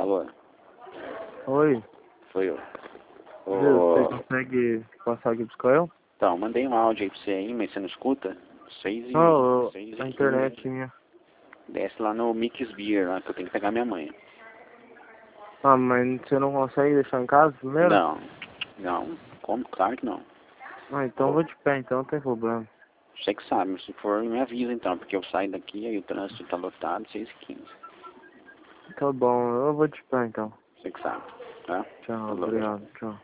Alô? Oi, Sou eu. você consegue passar aqui buscar eu? Então, mandei um áudio aí pra você aí, mas você não escuta? 6 Não, e 6 a e internet 15. minha. Desce lá no Mickey's Beer, lá que eu tenho que pegar minha mãe. Ah, mas você não consegue deixar em casa primeiro? Não, como? Claro que não. Ah, então eu vou de pé, então não tem problema. Você que sabe, mas se for, me avisa então, porque eu saio daqui e o trânsito tá lotado, 6 e 15. Tá bom, eu vou de pé então. Você que sabe, tá? Tchau, Falou. obrigado, tchau.